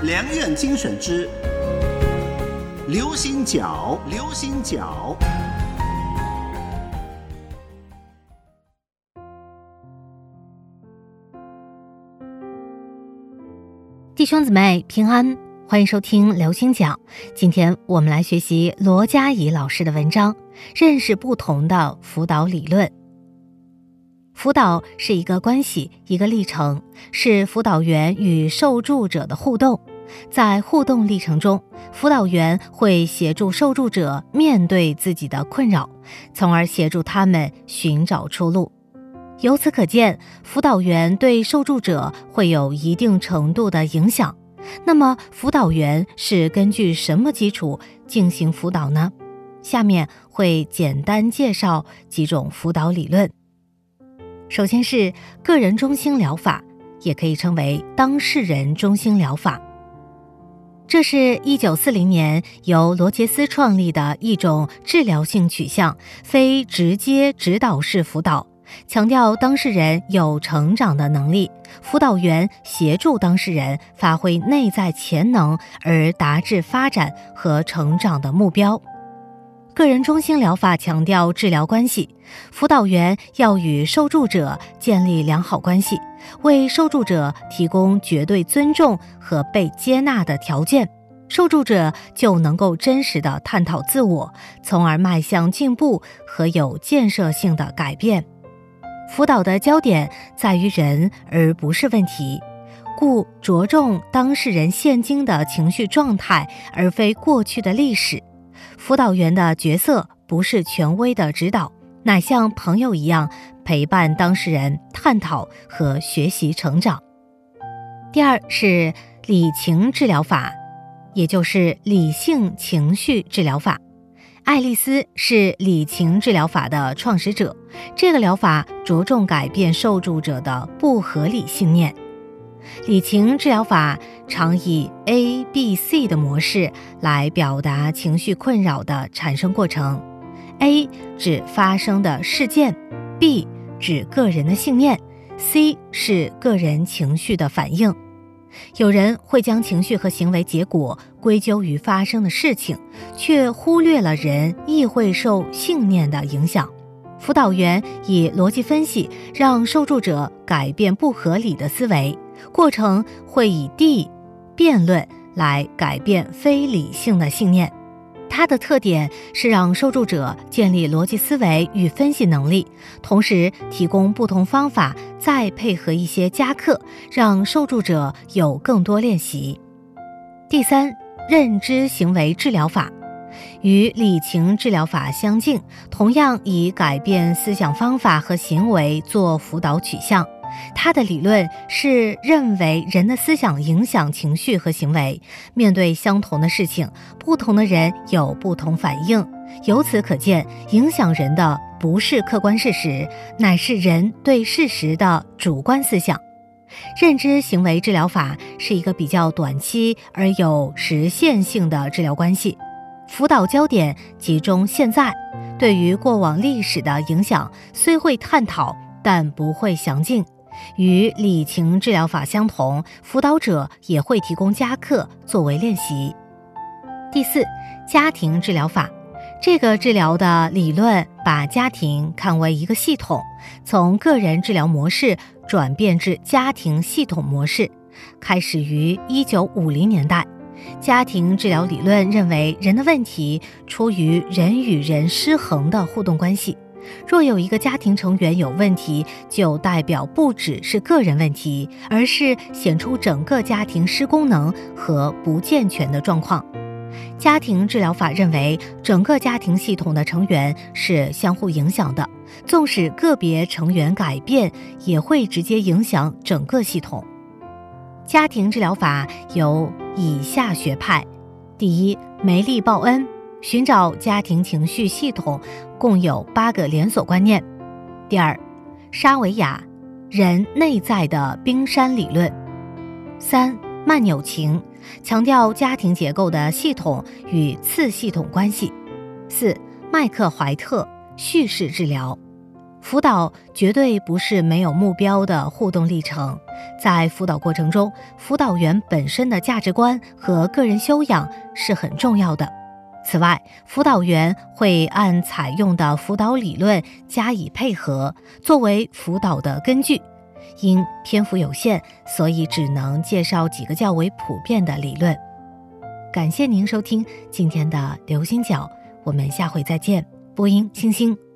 良苑精选之流行角，流行角。 弟兄姊妹平安，欢迎收听流行角。今天我们来学习罗嘉怡老师的文章，认识不同的辅导理论。辅导是一个关系，一个历程，是辅导员与受助者的互动。在互动历程中，辅导员会协助受助者面对自己的困扰，从而协助他们寻找出路。由此可见，辅导员对受助者会有一定程度的影响。那么，辅导员是根据什么基础进行辅导呢？下面会简单介绍几种辅导理论。首先是个人中心疗法，也可以称为当事人中心疗法。这是1940年由罗杰斯创立的一种治疗性取向，非直接指导式辅导，强调当事人有成长的能力，辅导员协助当事人发挥内在潜能而达至发展和成长的目标。个人中心疗法强调治疗关系，辅导员要与受助者建立良好关系，为受助者提供绝对尊重和被接纳的条件，受助者就能够真实地探讨自我，从而迈向进步和有建设性的改变。辅导的焦点在于人而不是问题，故着重当事人现今的情绪状态，而非过去的历史。辅导员的角色不是权威的指导，乃像朋友一样陪伴当事人探讨和学习成长。第二是理情治疗法，也就是理性情绪治疗法。爱丽丝是理情治疗法的创始者，这个疗法着重改变受助者的不合理信念。理情治疗法常以 A、B、C 的模式来表达情绪困扰的产生过程。A 指发生的事件， B 指个人的信念， C 是个人情绪的反应。有人会将情绪和行为结果归咎于发生的事情，却忽略了人亦会受信念的影响。辅导员以逻辑分析让受助者改变不合理的思维，过程会以 D 辩论来改变非理性的信念。它的特点是让受助者建立逻辑思维与分析能力，同时提供不同方法，再配合一些加课，让受助者有更多练习。第三，认知行为治疗法与理情治疗法相近，同样以改变思想方法和行为做辅导取向。他的理论是认为人的思想影响情绪和行为，面对相同的事情，不同的人有不同反应。由此可见，影响人的不是客观事实，乃是人对事实的主观思想。认知行为治疗法是一个比较短期而有实现性的治疗关系，辅导焦点集中现在，对于过往历史的影响虽会探讨，但不会详尽。与理情治疗法相同，辅导者也会提供加课作为练习。第四，家庭治疗法。这个治疗的理论把家庭看为一个系统，从个人治疗模式转变至家庭系统模式，开始于1950年代。家庭治疗理论认为，人的问题出于人与人失衡的互动关系。若有一个家庭成员有问题，就代表不只是个人问题，而是显出整个家庭失功能和不健全的状况。家庭治疗法认为，整个家庭系统的成员是相互影响的，纵使个别成员改变，也会直接影响整个系统。家庭治疗法有以下学派：第一，梅利鲍恩寻找家庭情绪系统共有8个连锁观念。第二，沙维亚人内在的冰山理论。3，曼纽琴强调家庭结构的系统与次系统关系。4，麦克怀特叙事治疗。 辅导绝对不是没有目标的互动历程，在辅导过程中，辅导员本身的价值观和个人修养是很重要的。此外，辅导员会按采用的辅导理论加以配合，作为辅导的根据。因篇幅有限，所以只能介绍几个较为普遍的理论。感谢您收听今天的流星角，我们下回再见。播音星星。